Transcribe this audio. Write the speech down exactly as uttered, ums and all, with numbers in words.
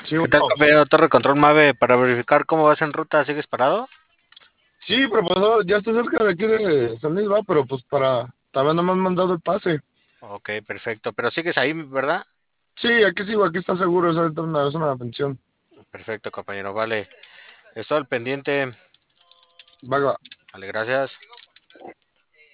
Sí, ¿Qué tal, bueno. compañero Torre Control Mave? Para verificar cómo vas en ruta, ¿sigues parado? Sí, pero pues no, ya estoy cerca de aquí de San Luis, va, pero pues para, también no me han mandado el pase. Ok, perfecto. Pero sigues ahí, ¿verdad? Sí, aquí sigo, aquí está seguro, es ahorita una, es una pensión. Perfecto, compañero. Vale. Estoy al pendiente. Va, va. Vale, gracias.